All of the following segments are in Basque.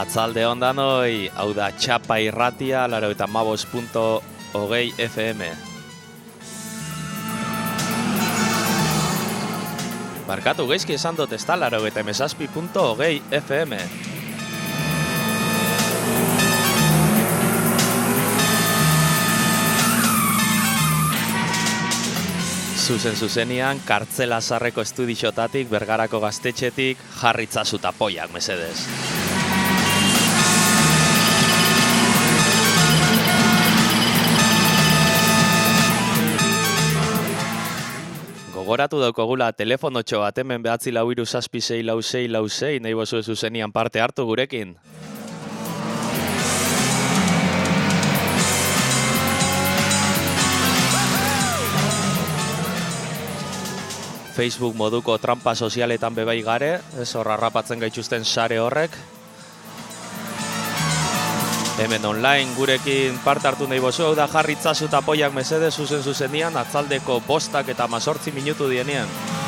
Atzalde ondanoi, hau da Txapa Irratia, 95.20 FM. Barkatu geizki esan dut ez da 97.20 FM. Zuzen-zuzenian, Kartzela Zarreko estudixotatik, Bergarako gaztetxetik, jarritzazu tapoiak, mesedez. Gogoratu daukogula telefonotxo bat hemen 943766666, nahi bozu zuzenian parte hartu gurekin. Facebook moduko trampa sozialetan bebai gare, ez horra rapatzen gaituzten sare horrek. Hemen online gurekin parte hartu nahi bozu, hau da jarritzazu tapoiak mesede zuzen-zuzenian, atzaldeko 5 eta 18 minutu dienean.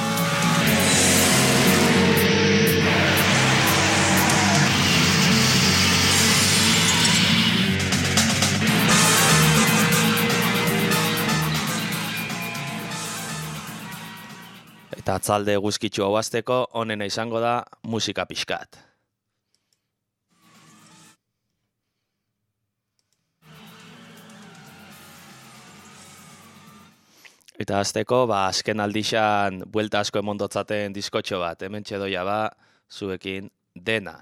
Eta atzalde guzkitzu hau azteko, onena izango da musika pixkat. Eta azteko, azken aldixan buelta asko emondotzaten diskotxo bat, hemen txedoia zuekin Dena.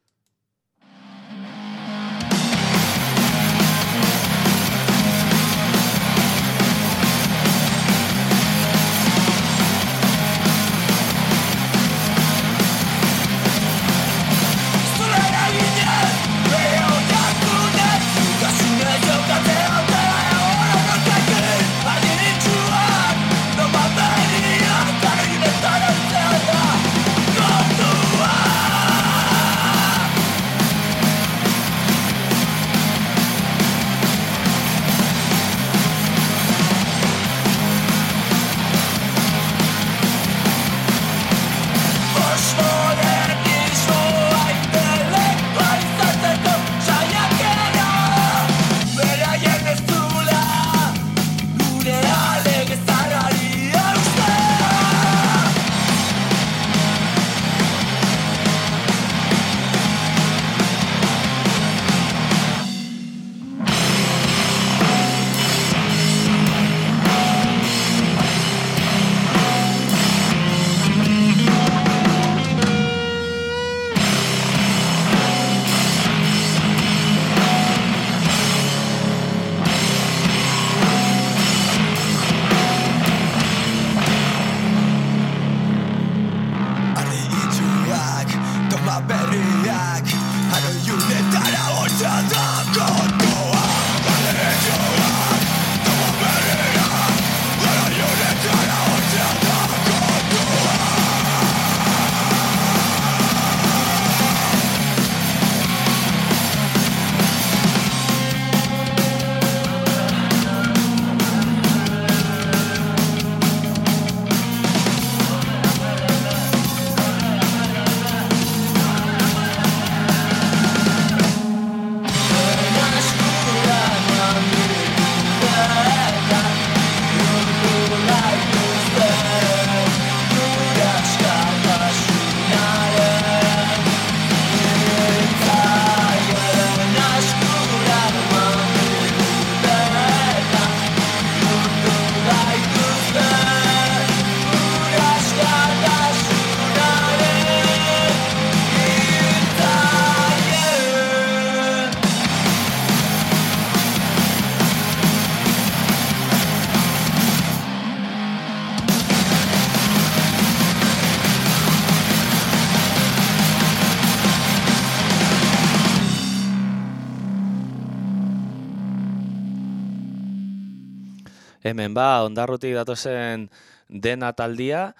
Hemen ondarrutik datozen Dena taldia,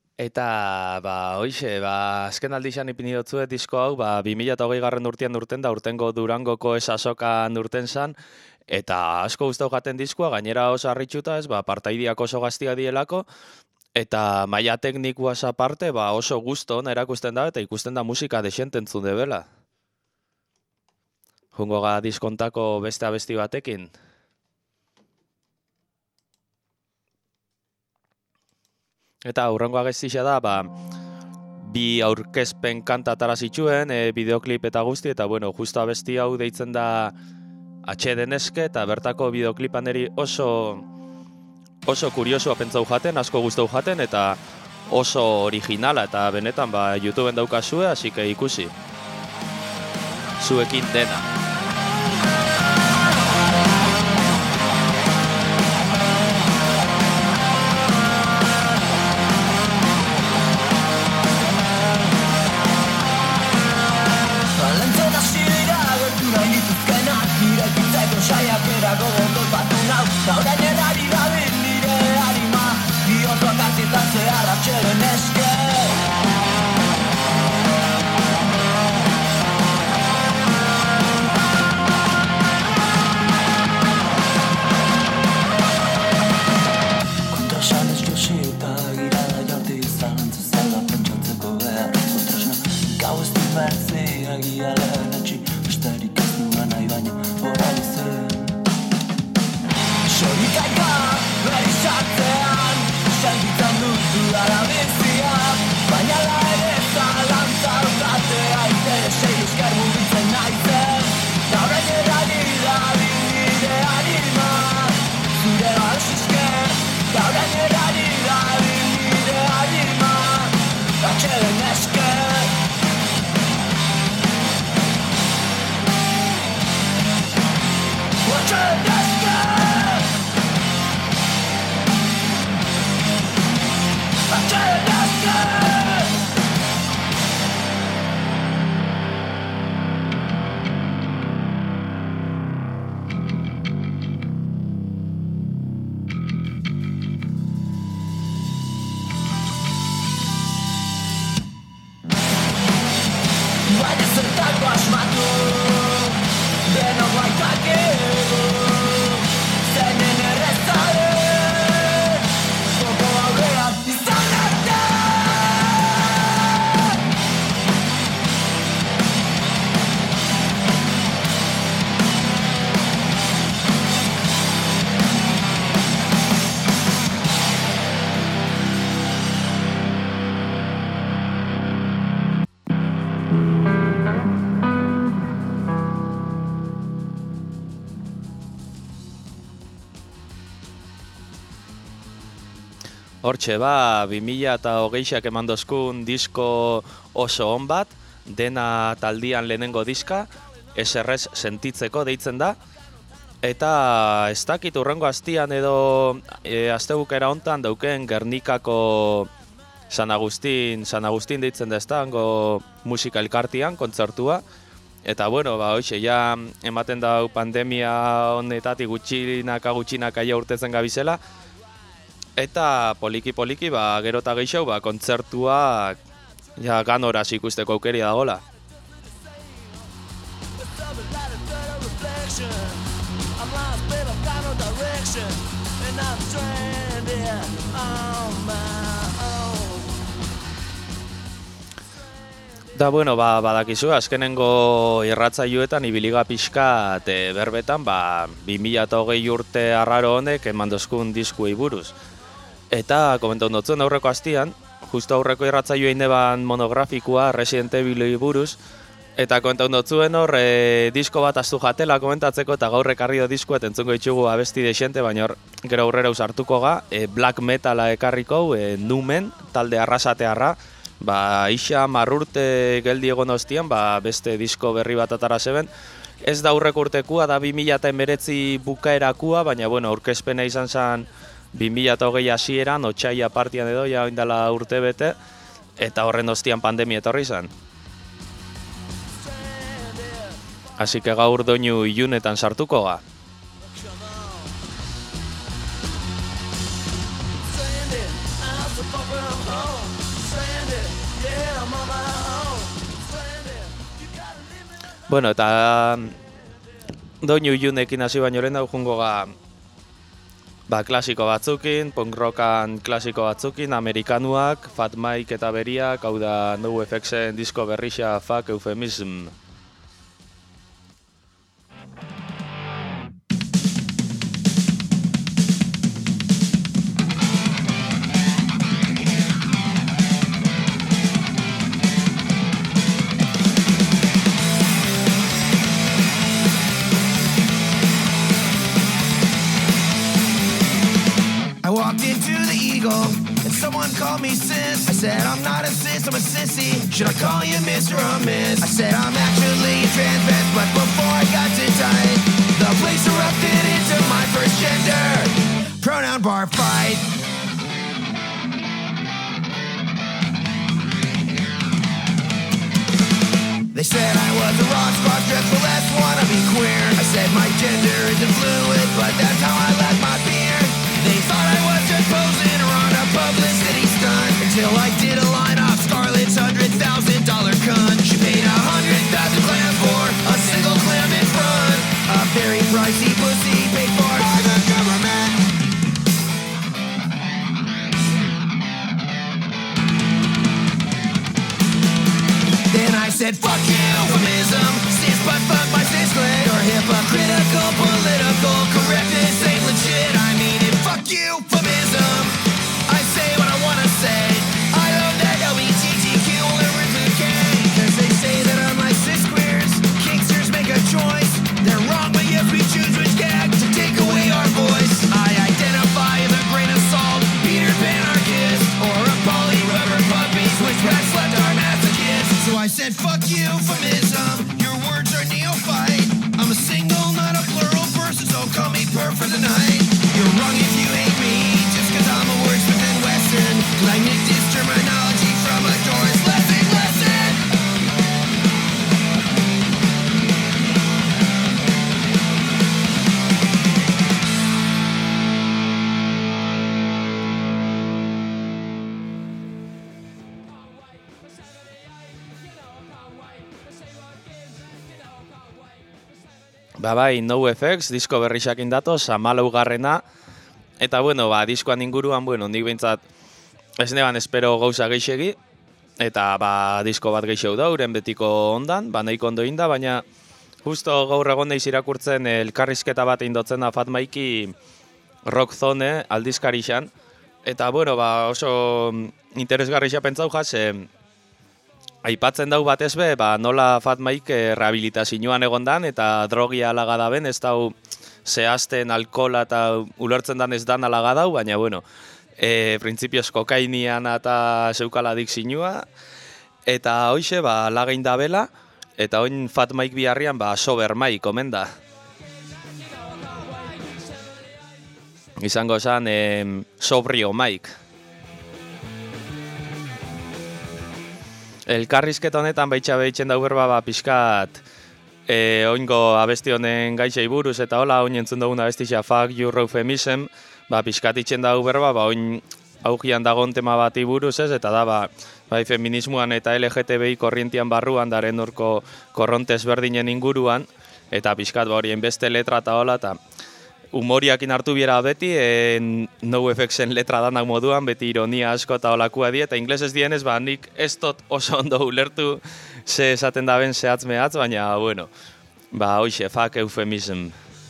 eta hoixe, azken aldixan ipini dutzuet disko hau, 2020 urtean urten da, urtengo Durangoko esasokan urten zan, eta asko guztau jaten diskoa, gainera oso harritxuta ez, partaidiak oso gaztia dielako, eta maila teknikoaz aparte, oso gusto ona erakusten da, eta ikusten da musika desenten entzun debela. Jungo ga diskontako beste abesti batekin. Eta hurrengo abestia da, bi aurkezpen kanta atara zituen, bideoklip eta guzti, eta bueno, justo abesti hau deitzen da atxeden eske, eta bertako bideoklipan eri oso kuriosoa pentsau jaten, asko gustau jaten, eta oso originala, eta benetan YouTubeen daukazue, hasi que ikusi. Zuekin dena. Hortxe, 2020ak eman dozkun disko oso on bat, dena taldian lehenengo diska, SRS sentitzeko deitzen da, eta ez dakit hurrengo astian edo astebukera hontan dauken Gernikako San Agustin deitzen da ez da, hango musika elkartian, kontzertua, eta bueno, hoxe, ja ematen dau pandemia honetatik gutxinaka ja urtetzen gabizela, eta poliki, gero eta gehiago, kontzertuak ja ganoraz ikusteko aukeria dagoela. Da, bueno, badakizu, azkenengo irratzailuetan ibiliga pixkat berbetan, 2020 urte arraro honek eman dozkun diskuei buruz. Eta, komentau notzuen aurreko astian, justo aurreko irratzailu egin deban monografikoa Resident Evilei buruz, eta komentau notzuen hor, disko bat astu jatela komentatzeko, eta gaur ekarri do disko, eta entzungo ditugu abesti desente, baina hor, gero aurrera usartuko ga, black metala ekarriko, numen, talde arrasatearra, isa marrurte geldi egon ostian, beste disko berri bat atara zeben. Ez da aurreko urtekua, da 2019 bukaerakua, baina, bueno, aurkezpena izan zen 2020 hasieran, otsaila partian edo, ja oindala urte bete, eta horren ostian pandemia etorri zen. Así que gaur doinu ilunetan sartuko ga. Bueno, eta doinu ilunekin hasi baino lehen da jungo ga klasiko batzukin, punk rockan klasiko batzukin, amerikanuak, Fat Mike eta beriak, hau da NoFX-en disko berrixa Fuck Euphemism. walked into the Eagle, and someone called me sis. I said, I'm not a sis, I'm a sissy. Should I call you Mr. or Miss? I said, I'm actually a trans vest, but before I got too tight, the place erupted into my first gender pronoun bar fight. They said I was a rock star, dreadful ass wannabe queer. I said my gender isn't fluid, but that's how I left my beer. They thought I was just posing or on a publicity stunt, until I did a line off Scarlett's $100,000 cunt. She paid 100,000 clams for a single clam in front. A very pricey pussy paid for by the government. Then I said, fuck euphemism, cis but fuck my cis leg, or hypocritical political correctness ain't legit. I mean it, fuck euphemism. I say what I wanna say. I love that LGBTQ and RIFK, cause they say that unlike cis queers, kinksters make a choice. They're wrong, but yes, we choose which gag to take away our voice. I identify as a grain of salt, Peter Pan anarchist, or a poly rubber puppy, switchback slept our masochist. So I said, fuck euphemism, your words are neophyte. I'm a single, not a plural person, so call me per for the night. You're wrong if you hate me, just cause I'm a wordsmith and Western, cause I nicked this terminology from a Doris Lessing lesson. Bai, NoFX, disko berrixakin datoz, 14garrena, eta bueno, diskoan inguruan, nik behintzat ez neban espero gauza geixegi, eta disko bat geixeu da, uren betiko ondan, nahiko ondo inda, baina justo gaur egon neiz irakurtzen elkarrizketa bat indotzen da Fat Mikey Rock Zone aldizkari xan, eta oso interesgarri xa pentsau jaz, aipatzen dau batez be, nola Fat Mike rehabilitazioan egondan eta drogia alaga da ben, ez dau zehazten alkola eta ulertzen dan ez dan alaga dau, baina printzipioz kokainian eta zeukala dikzinua, eta hoxe lagain da bela, eta oin Fat Mike biharrian Sober Mike omen da. Izango zan Sobrio Mike. Elkarrizketa honetan baitxa behitzen dau berba pixkat oingo abesti honen gaixei buruz eta hola oin entzun dugun abestixa Fuck You Euphemism pixkat itzen dau berba oin augian dagoen tema bati buruz ez eta da feminismoan eta LGTBI korrientian barruan daren urko korrontez berdinen inguruan eta pixkat horien beste letra eta hola eta humoriakin hartu biera beti, NoFXen letra danak moduan, beti ironia asko eta olakua di, eta inglesez dienez, nik ez dut oso ondo ulertu ze esaten da ben zehatz mehatz, baina, hoxe, fuck euphemism.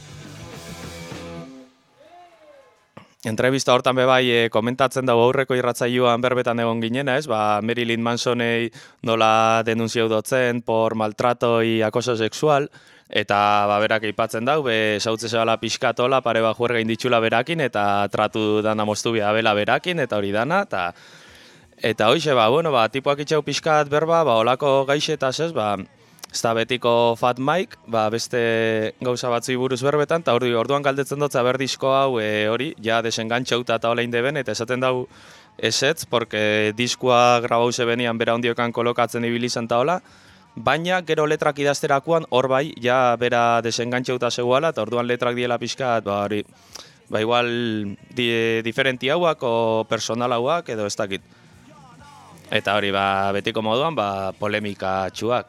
Entrevista hortan komentatzen dago aurreko irratzaioan berbetan egon ginena, ez? Marilyn Mansonei nola denunziau dotzen por maltrato y acoso sexual, eta berak aipatzen dau, sautze zebala pixkatola, pare juerga inditxula berakin, eta tratu dana moztu bela berakin, eta hori dana, eta hoxe, tipuak itxau pixkat berba, olako gaixetaz ez, ez da betiko Fat Mike, beste gauza batzui buruz berbetan, eta orduan galdetzen dutza berdisko hau hori, ja desengantxauta eta hola indeben, eta esaten dau esetz, porque diskoa grabau zebenian bera ondiokan kolokatzen ibilizan eta hola, baina gero letrak idazterakoan hor ja bera desengantxauta zegoela, eta orduan letrak diela pixkat, hori, igual diferenti hauak o personal hauak edo ez dakit. Eta hori, betiko moduan, polemika txuak.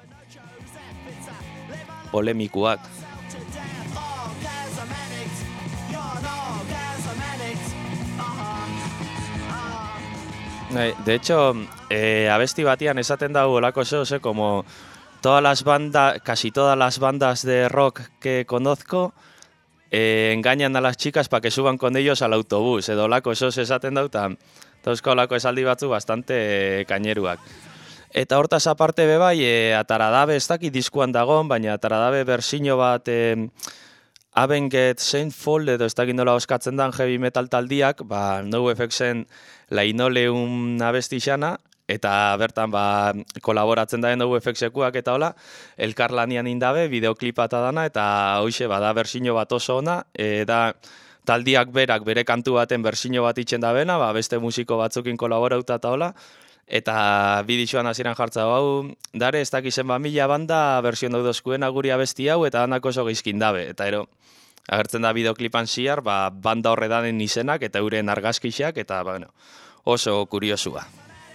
Polemikuak. De hecho, abesti batian esaten dago olako zeo, como casi todas las bandas de rock que conozco engañan a las chicas para que suban con ellos al autobús, edo olako zeo esaten dago, eta dauzko olako esaldi batzu bastante kaineruak. Eta hortaz aparte bebai, Ataradabe ez dakit diskuan dagon, baina Ataradabe bersino bat Avenged Sevenfold edo ez dakit nola oskatzen dan heavy metal taldiak, ba, NoFX-en Linoleum abesti xana, eta bertan ba, kolaboratzen da NoFX-ekuak eta hola, elkarlanian indabe, bideoklipa eta dana, eta hoxe bada bersino bat oso ona, da taldiak berak bere kantu baten bersino bat itxen da bena, ba, beste musiko batzukin kolaborauta eta hola, eta bidixoan hasieran jartza hau, dare ez dakizen ba mila banda bersion daudozkuena guri abesti hau, eta danak oso geizkin dabe, eta ero, agertzen da bideoklipan ziar, ba, banda horredanen izenak eta euren argazkixak, eta bueno, oso kuriosua.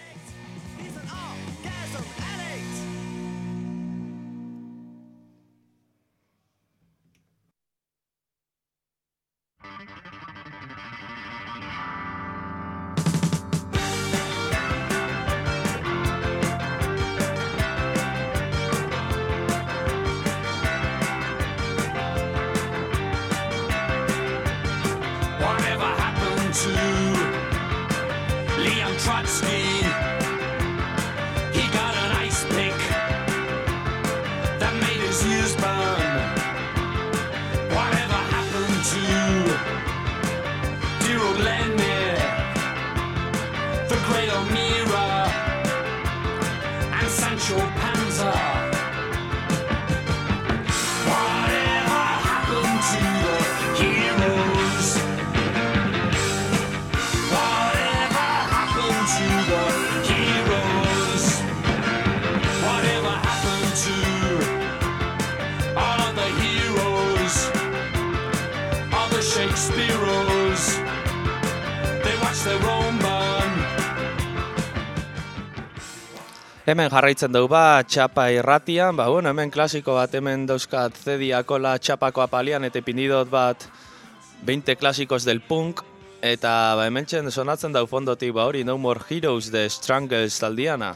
Hemen jarraitzen dugu ba, txapa irratian, ba, bueno, hemen klasiko bat, hemen dauzkat zediakola txapako apalian, eta ipindidot bat 20 clásicos del punk, eta ba, hemen txen sonatzen dau fondotik, ba, hori No More Heroes de Strangles taldiana.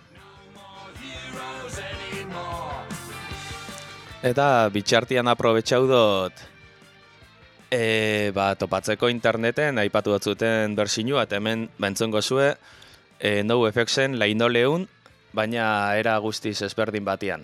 Eta bitxartian aprobetxau dut, ba, topatzeko interneten, aipatu batzuten bersinua, eta hemen bentzongo zue, NoFX-en Linoleum, baina era guztiz ezberdin batian.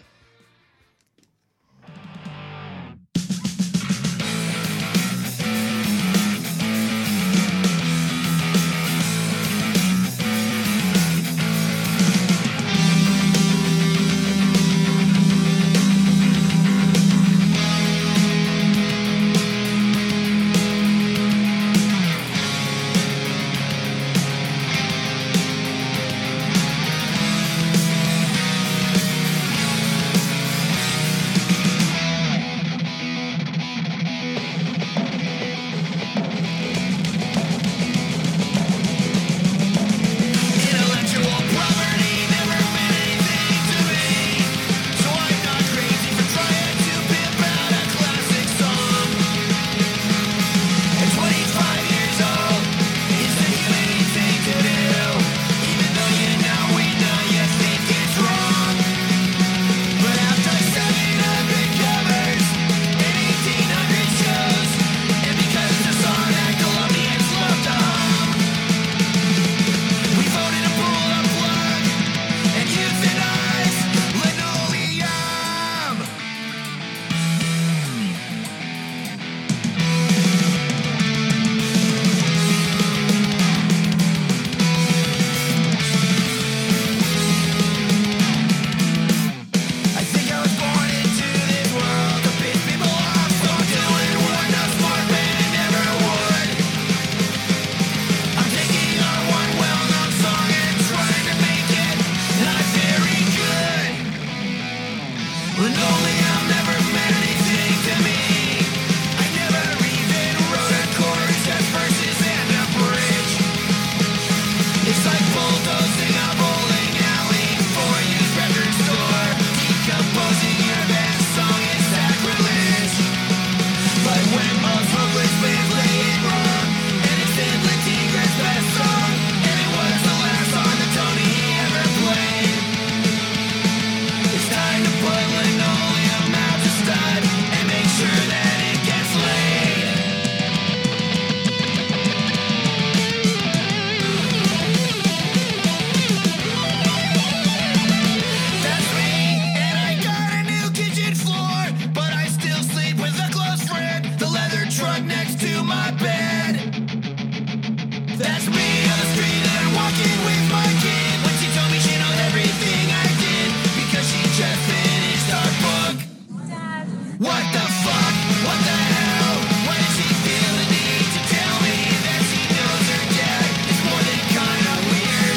That's me on the street and walking with my kid. When she told me she knows everything I did because she just finished our book. Dad. What the fuck? What the hell? Why does she feel the need to tell me that she knows her dad? It's more than kinda weird.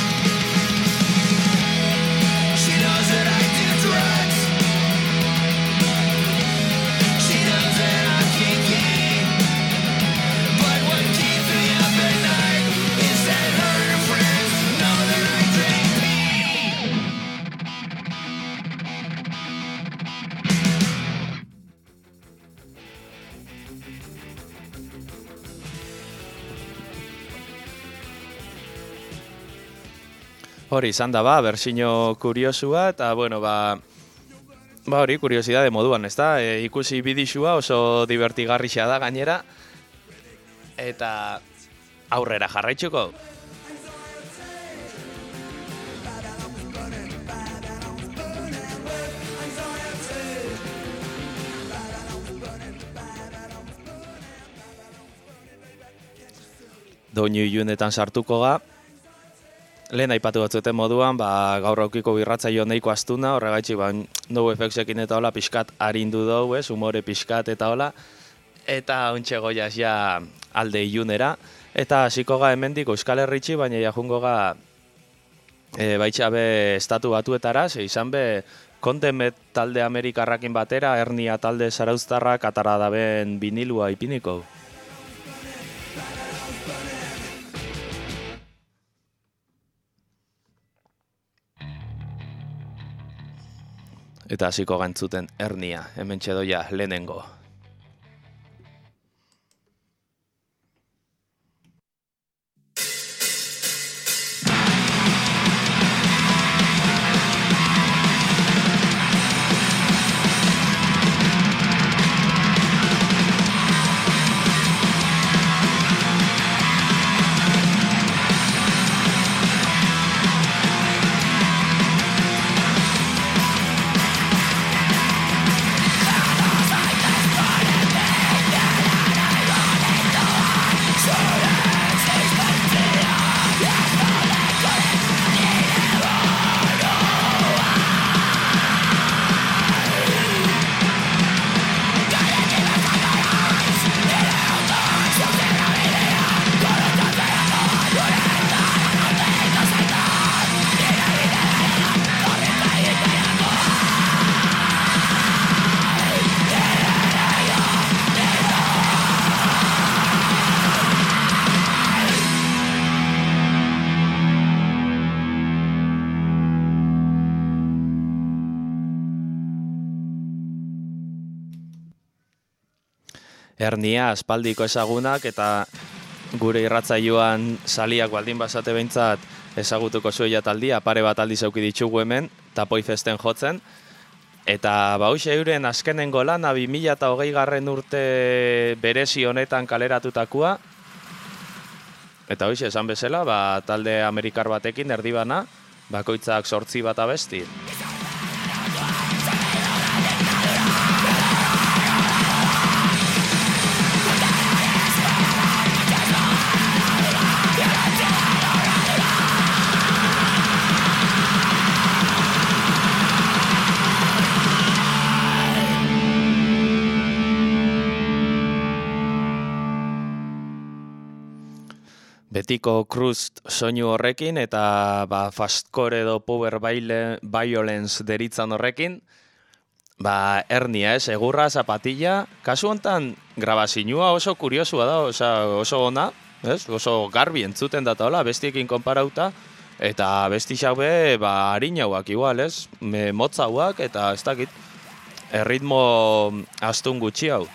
She knows that I do drugs. She knows that I'm kinky. But what keeps me up at night is that her and her friends know that I drink pee. Hori izan da bersino kuriosua, eta bueno, hori kuriosidade moduan, ezta? Ikusi bidixua oso divertigarria da gainera, eta aurrera jarraitzuko. Doinu ilunetan sartuko ga. Lehen aipatu batzuten moduan, gaur aukiko birratzaio nahiko astuna, horregaitzik NoFX-ekin eta hola pixkat arindu dugu, humore pixkat eta hola, eta ontxe goiaz ja alde ilunera, eta hasiko ga hemendik Euskal Herritxi, baina jajungo ga baitxabe estatu batuetara, izan be Kontemet talde Amerikarrakin batera, Hernia talde Zarauztarrak atara daben vinilua ipiniko. Eta hasiko gantzuten Hernia, hemen txedoia lehenengo. Hernia aspaldiko ezagunak eta gure irratzaioan saliak baldin basate behintzat ezagutuko zuela taldia, pare bat aldiz auki ditugu hemen, Tapoi Festen jotzen. Eta hoxe euren azkenengo lana 2020 urte berezi honetan kaleratutakoa. Eta hoxe esan bezala, talde Amerikar batekin erdibana, bakoitzak 8 bat abesti. Betiko crust soinu horrekin eta fastcore edo power violence deritzan horrekin, Hernia egurra, zapatilla, kasu hontan grabazinua oso kuriosua da, oso ona, oso garbi entzuten data hola, bestiekin konparauta, eta bestixak be, harinauak igual, motzauak, eta ez dakit, erritmo astun gutxi hau.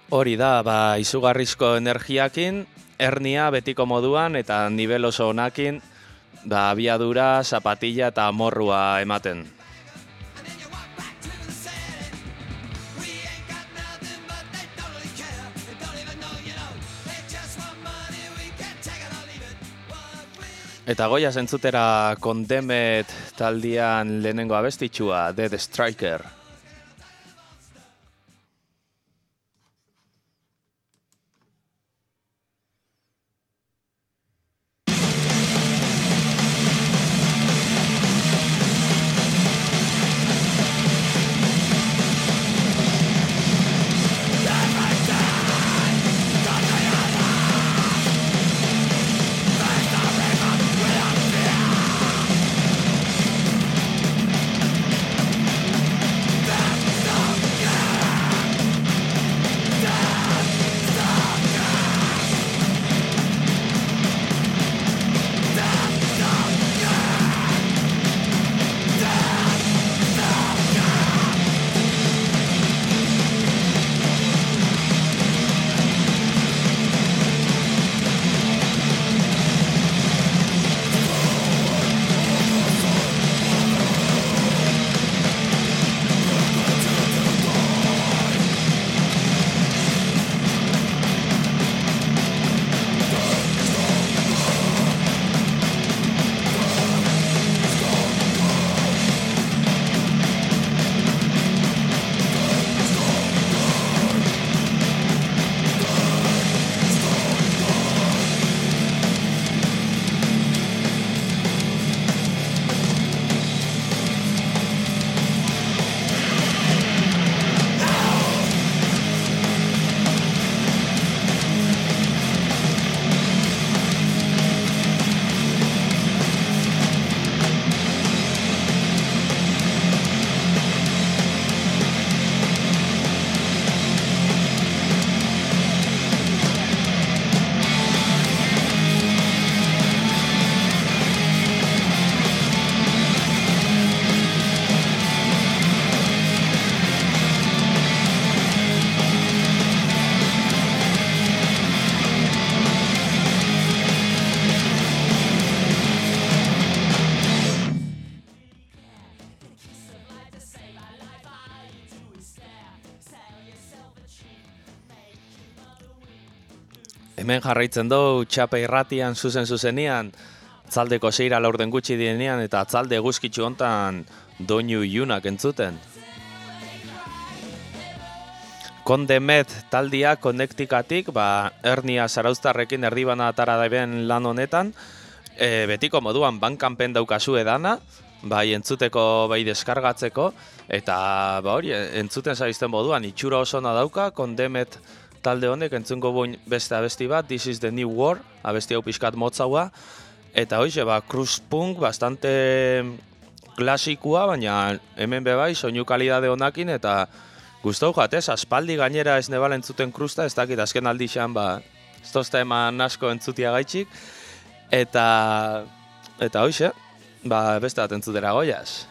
Hori da, izugarrizko energiakin, hernia betiko moduan eta nivel oso onakin, abiadura, zapatilla eta morrua ematen. Eta goia zentzutera Condemned taldean lehenengo abestitxua, Dead Striker. Hemen jarraitzen dugu txape irratian zuzenean, atzaldeko 6:04 gutxi dienean eta atzalde eguzkitsu hontan doinu ilunak entzuten. Condemned taldia Connecticutitik, hernia zarauztarrekin erdibana atara daiben lan honetan, betiko moduan Bandcampen daukazu edana, entzuteko deskargatzeko, eta hori, entzuten zaizten moduan, itxura oso ona dauka, Condemned talde honek entzungo buin beste abesti bat, This is the New War, abesti hau pixkat motzaua, eta hoxe, cruise punk bastante klasikua, baina hemen bebai, soinu kalidade honakin, eta gustau jatez, aspaldi gainera ez nebala entzuten krusta, ez dakit azken aldixan, ez tozta eman asko entzutia gaitxik, eta hoxe, beste bat entzutera goiaz.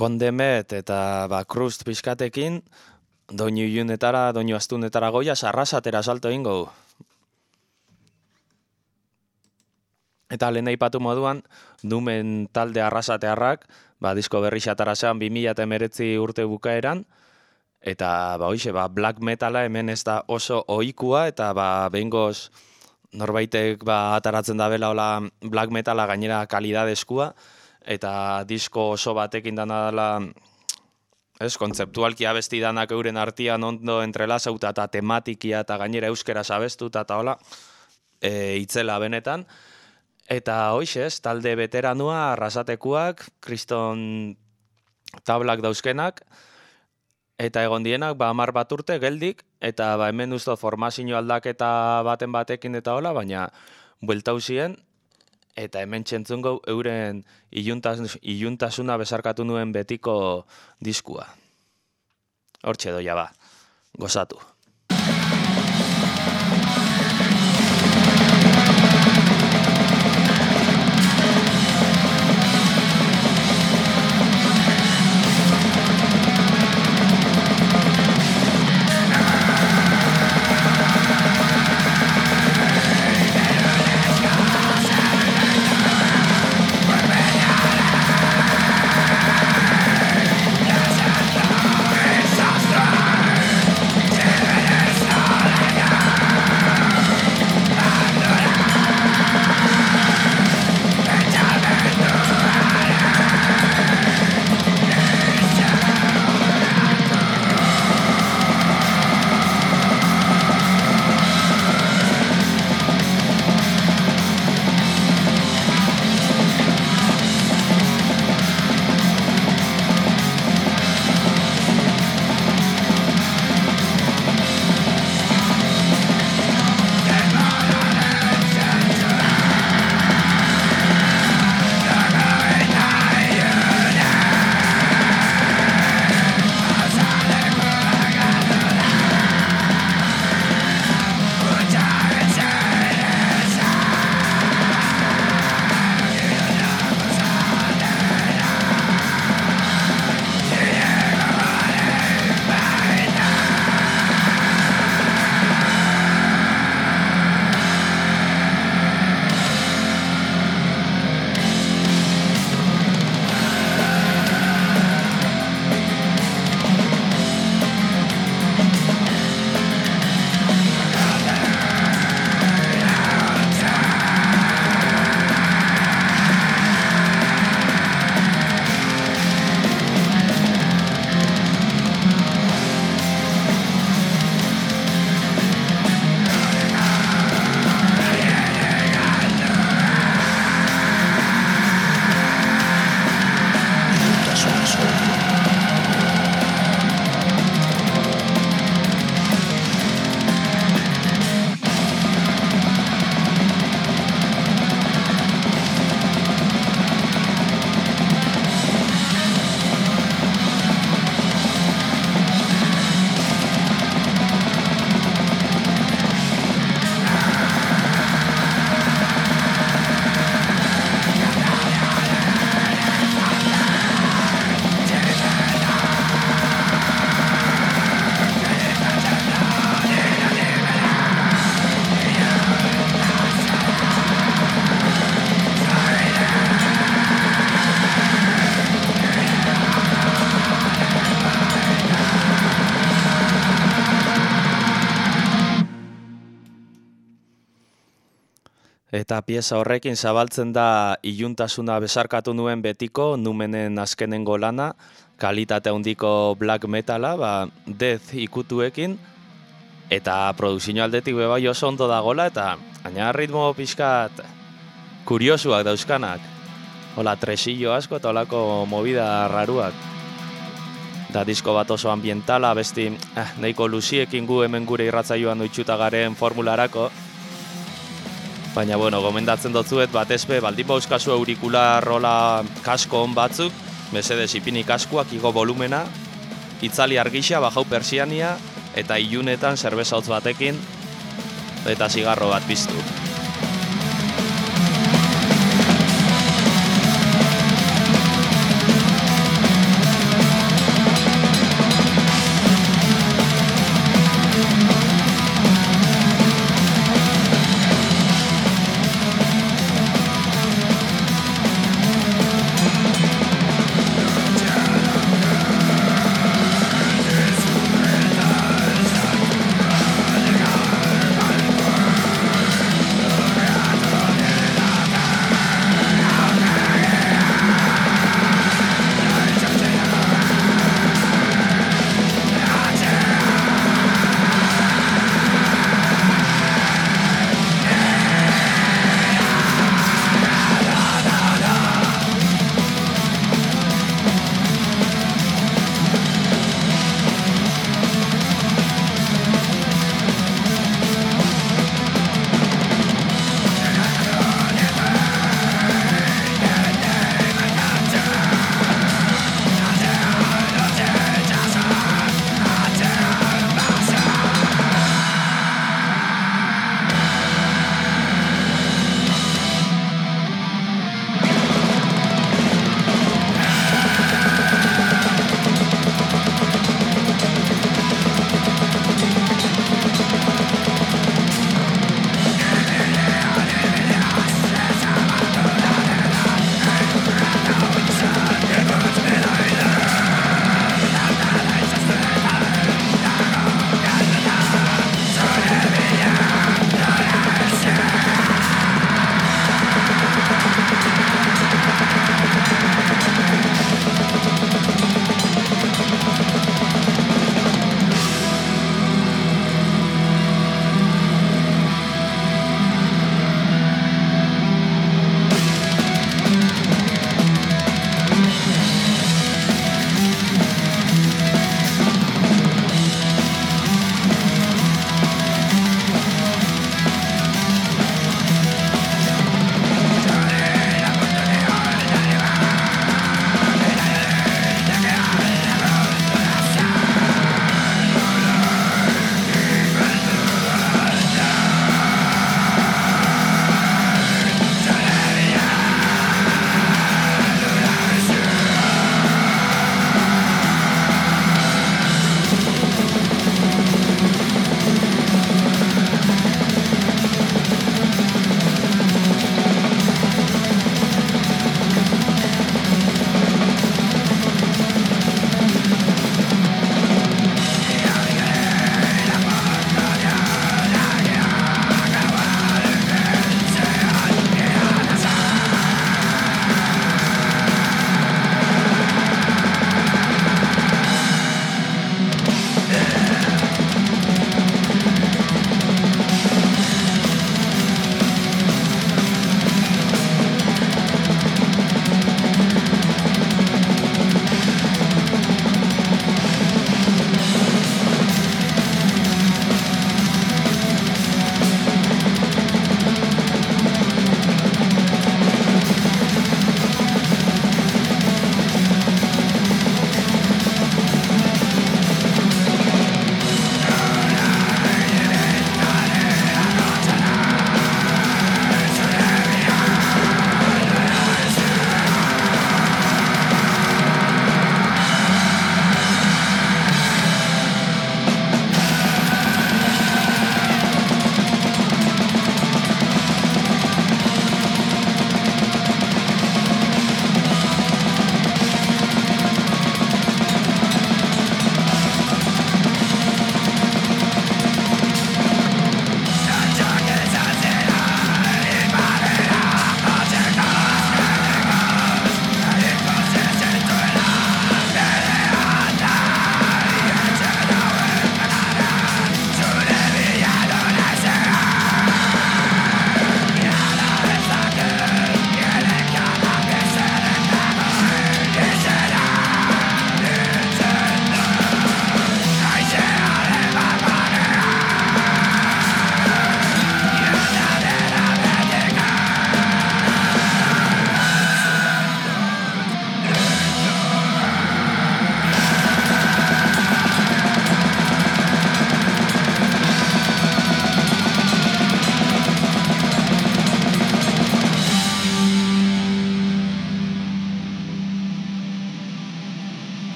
kondemet eta krust pixkatekin, doinu ilunetara, doinu astunetara goia, arrasatera salto ingo. Eta lehen aipatu moduan, Numen talde arrasatearrak, disko berri xatarazean 2019 urte bukaeran, eta black metala hemen ez da oso ohikua, eta behingoz norbaitek ataratzen da bela hola black metala gainera kalidadezkoa, eta disko oso batekin dana dela, kontzeptualki abesti danak euren artian ondo entrelazauta eta tematikia eta gainera euskera abestuta eta hola, itzela benetan. Eta talde veteranua, arrasatekuak, kriston tablak dauzkenak, eta egon dienak, 10 bat urte geldik, eta hemen usto formazio aldaketa batekin eta hola, baina bueltau ziren, eta hemen txentzungo euren iluntasuna besarkatu nuen betiko diskua. Hortxe doia gozatu. Eta pieza horrekin zabaltzen da iluntasuna besarkatu nuen betiko, Numenen azkenengo lana, kalitate handiko black metala, death ikutuekin, eta produzio aldetik bai oso ondo dagola, eta baina ritmo pixkat kuriosuak dauzkanak. Hola, tresillo asko eta holako movida raruak. Da disko bat oso ambientala, besti nahiko luziekin gu hemen gure irratzaioan doitxuta garen formularako. Baina, gomendatzen dotzuet, batezbe, baldin bauzkazu aurikular rola kasko on batzuk, mesedez ipini kaskoak, igo volumena, itzali argisa, bajau persiania, eta ilunetan zerbeza hotz batekin, eta zigarro bat piztu.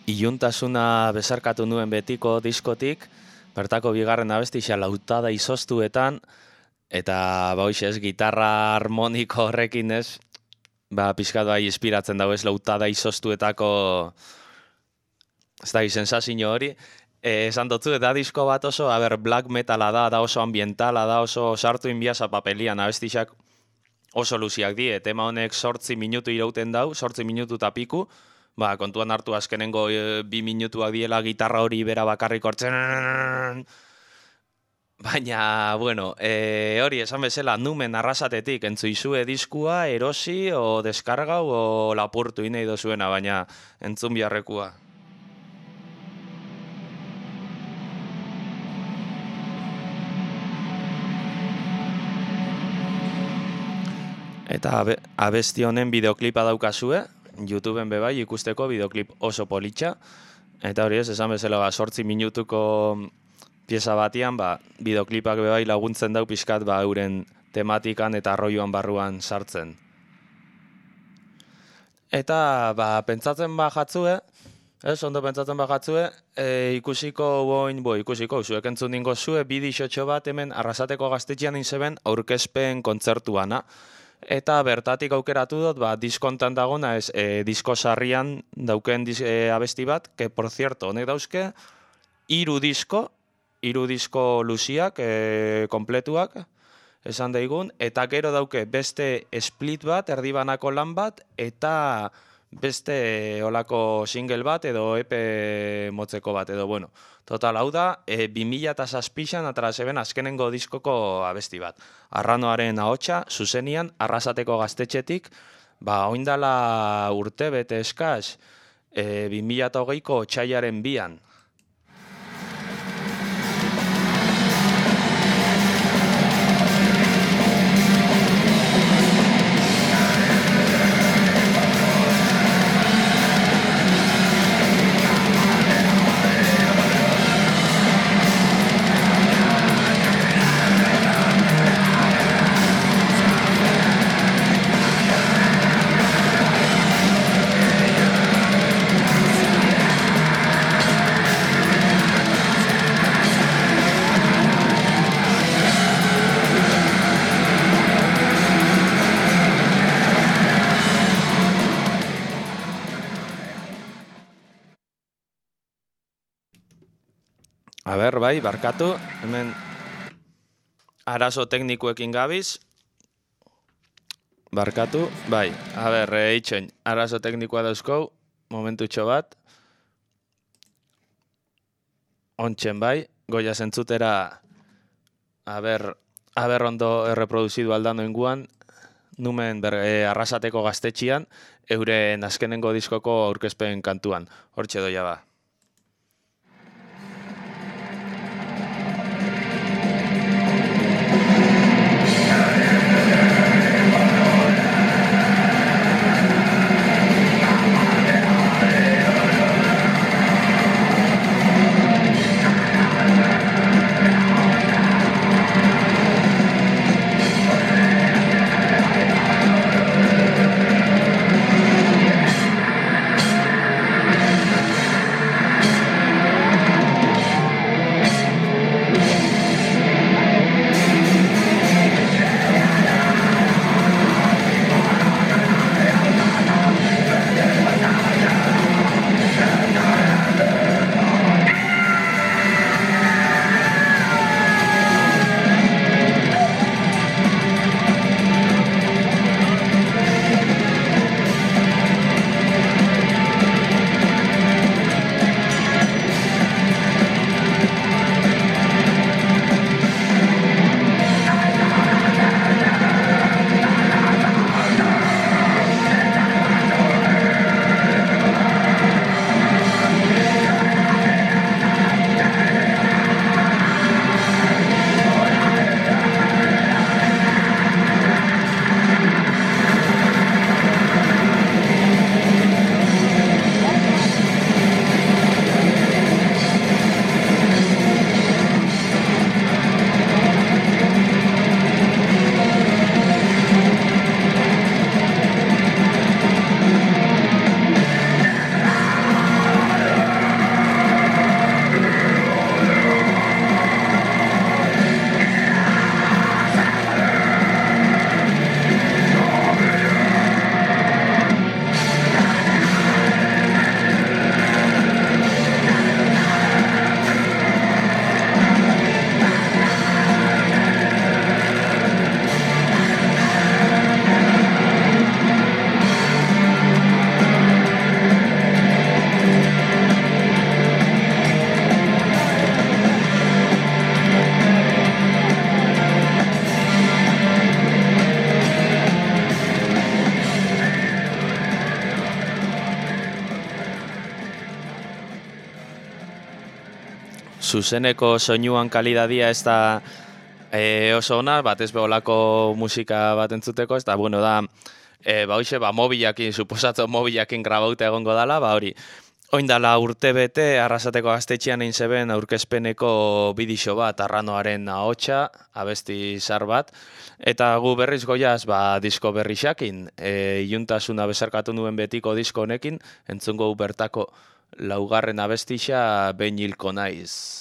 iluntasuna bezarkatu nuen betiko diskotik, bertako bigarren abestixa lautada izoztuetan, eta hoxe ez, gitarra harmoniko horrekin ez, pixkat bai inspiratzen dago ez lautada izoztuetako, ez da, sensazio hori. Esan dutzu, da disko bat oso, black metala da oso ambientala, da oso sartu inbiasa papelian, abestixak oso luziak die, tema honek 8 minutu irauten dau, 8 minutu eta piku, kontuan hartu azkenengo 2 minutuak diela gitarra hori bera bakarrik hortzen. Baina, bueno, hori esan bezala numen arrasatetik entzuizue diskua, erosi, o deskargau, o lapurtu inei dozuena, baina entzun biharrekua. Eta abesti honen bideoklipa daukazue, YouTubeen bebai ikusteko bideoklip oso politxa. Eta hori ez, esan bezala 8 minutuko pieza batian, bideoklipak bebai laguntzen dau pixkat euren tematikan eta arroioan barruan sartzen. Eta pentsatzen jatzue, ondo pentsatzen jatzue, ikusiko, zuek entzun dingo zue, bidixotxo bat hemen Arrasateko Gaztetxean inzeben aurkezpen kontzertuana. Eta bertatik aukeratu dut, diskontan dagona, disko sarrian dauken abesti bat, que por cierto, honek dauzke, 3 disko luziak, kompletuak, esan daigun, eta gero dauke beste split bat, erdibanako lan bat, eta beste olako single bat, edo EP motzeko bat, edo bueno. Total, hau da, 2007an atraseben azkenengo diskoko abesti bat. Arranoaren ahotsa, zuzenian, Arrasateko Gaztetxetik, oindala urte bete eskaz, 2008ko otsailaren 2an. Barkatu, hemen arazo teknikoekin gabiz. Barkatu, itxoin, arazo teknikoa dauzkou, momentutxo bat. Ontsen goia zentzutera, ondo erreproduzidu aldano inguan, numen Arrasateko Gaztetxian, euren azkenengo diskoko aurkezpen kantuan. Hortxe doia zuzeneko soinuan kalidadia ez da oso ona, batez beholako musika bat entzuteko, ez da, bueno, da, hoxe, mobilakin, suposatzen mobilakin grabauta egongo dala, hori, oindala urte bete, Arrasateko Gaztetxean egin zeben aurkezpeneko bidixo bat, Arranoaren ahotsa, abesti zar bat, eta gu berriz goiaz, disko berrixakin, iluntasuna bezarkatu nuen betiko disko honekin, entzungo bertako laugarren abestixa behin hilko naiz.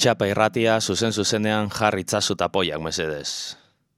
Txapa irratia zuzenean jarri itzazu tapoiak mesedez.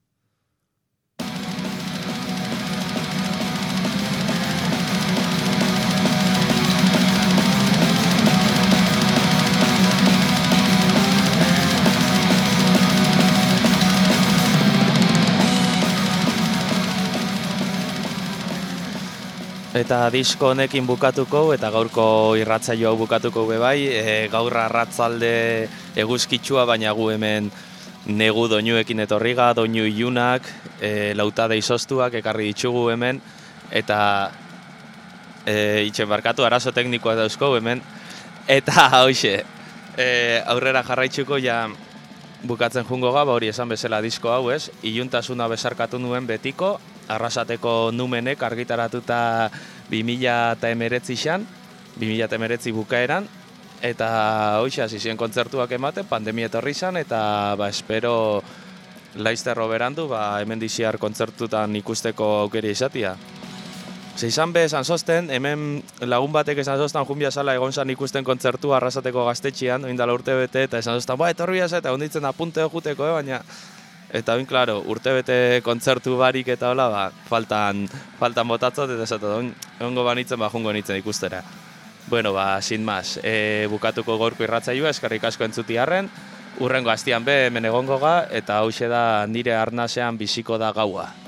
Eta disko honekin bukatuko, eta gaurko irratsaio hau bukatuko bai, gaur arratzalde eguzkitsua, baina gu hemen negu doinuekin etorriga, doinu ilunak, lautade izostuak ekarri ditugu hemen, eta itxen barkatu arazo teknikoa dauzko hemen, eta hoxe, aurrera jarraitzuko ja bukatzen jungo ga, hori esan bezala disko hau ez, iluntasuna besarkatu nuen betiko, Arrasateko numenek argitaratuta 2019an, 2019 bukaeran, eta hoxe hasi ziren kontzertuak ematen, pandemia etorri izan, eta espero laizterro berandu, hemen diziar kontzertutan ikusteko aukeri izatia. Izan be esan zosten, hemen lagun batek esan zostan junbia sala egon zan ikusten kontzertu Arrasateko gaztetxian, oindala urte bete, eta esan zostan, etorri biaz eta onditzen apunteo juteko, baina... Eta oin, klaro, urtebete kontzertu barik eta hola, faltan botatzot, eta esatot, ongo banitzen, jungo nitzen ikustera. Bueno, sin más, bukatuko gaurko irratsaioa, eskerrik asko entzuti harren, urrengo astian be hemen egongo ga, eta hauxe da nire arnasean biziko da gaua.